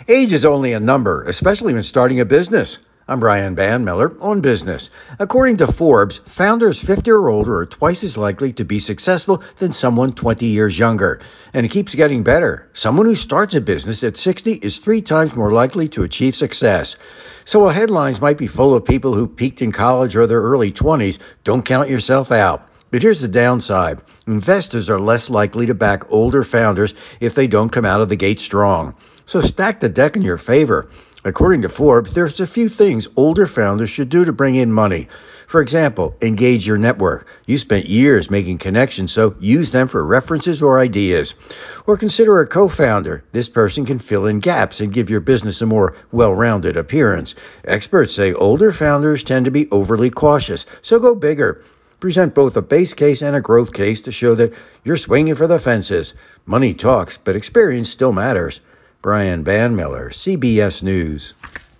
Age is only a number, especially when starting a business. I'm Brian Banmiller on business. According to Forbes, founders 50 or older are twice as likely to be successful than someone 20 years younger. And it keeps getting better. Someone who starts a business at 60 is 3 times more likely to achieve success. So while headlines might be full of people who peaked in college or their early 20s, don't count yourself out. But here's the downside. Investors are less likely to back older founders if they don't come out of the gate strong. So stack the deck in your favor. According to Forbes, there's a few things older founders should do to bring in money. For example, engage your network. You spent years making connections, so use them for references or ideas. Or consider a co-founder. This person can fill in gaps and give your business a more well-rounded appearance. Experts say older founders tend to be overly cautious, so go bigger. Present both a base case and a growth case to show that you're swinging for the fences. Money talks, but experience still matters. Brian Banmiller, CBS News.